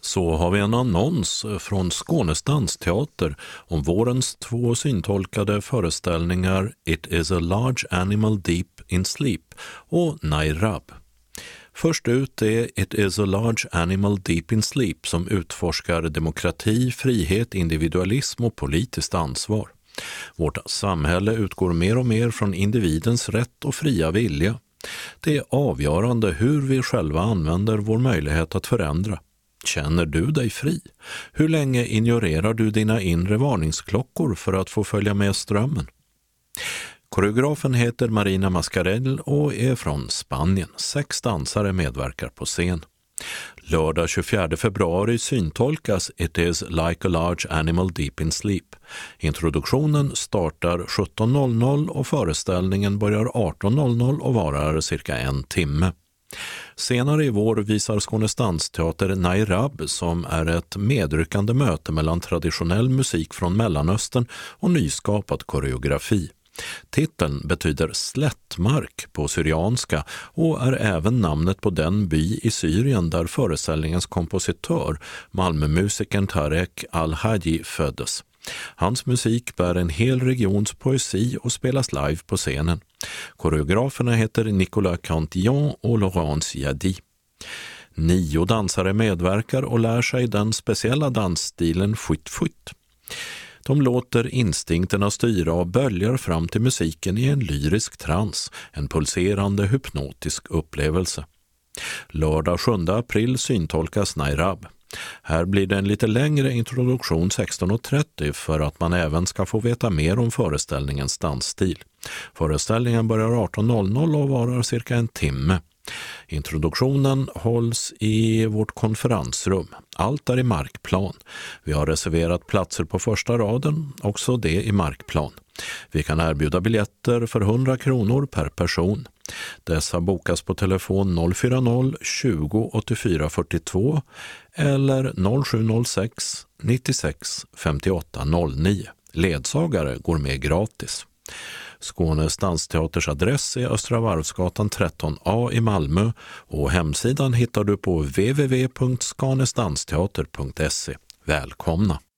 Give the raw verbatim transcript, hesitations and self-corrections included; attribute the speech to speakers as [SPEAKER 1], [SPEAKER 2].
[SPEAKER 1] så har vi en annons från Skånes dansteater om vårens två syntolkade föreställningar It is a large animal deep in sleep och Nairab. Först ut är It is a large animal deep in sleep som utforskar demokrati, frihet, individualism och politiskt ansvar. Vårt samhälle utgår mer och mer från individens rätt och fria vilja. Det är avgörande hur vi själva använder vår möjlighet att förändra. Känner du dig fri? Hur länge ignorerar du dina inre varningsklockor för att få följa med strömmen? Koreografen heter Marina Mascarell och är från Spanien. Sex dansare medverkar på scen. Lördag tjugofjärde februari syntolkas It is like a large animal deep in sleep. Introduktionen startar sjutton noll noll och föreställningen börjar arton noll noll och varar cirka en timme. Senare i vår visar Skånes dansteater Nairab som är ett medryckande möte mellan traditionell musik från Mellanöstern och nyskapad koreografi. Titeln betyder slättmark på syrianska och är även namnet på den by i Syrien där föreställningens kompositör, Malmömusikern Tarek Al-Haji, föddes. Hans musik bär en hel regions poesi och spelas live på scenen. Koreograferna heter Nicolas Cantillon och Laurence Yadi. Nio dansare medverkar och lär sig den speciella dansstilen fuit-fuit. De låter instinkterna styra och böljar fram till musiken i en lyrisk trans, en pulserande hypnotisk upplevelse. Lördag sjunde april syntolkas Nairab. Här blir det en lite längre introduktion sexton trettio för att man även ska få veta mer om föreställningens dansstil. Föreställningen börjar arton noll noll och varar cirka en timme. Introduktionen hålls i vårt konferensrum. Allt är i markplan. Vi har reserverat platser på första raden, också det i markplan. Vi kan erbjuda biljetter för hundra kronor per person. Dessa bokas på telefon noll fyra noll tjugo åttiofyra fyrtiotvå eller noll sju noll sex nittiosex femtioåtta noll nio. Ledsagare går med gratis. Skånes dansteaters adress är Östra Varvsgatan tretton A i Malmö och hemsidan hittar du på w w w punkt skanesdansteater punkt se. Välkomna!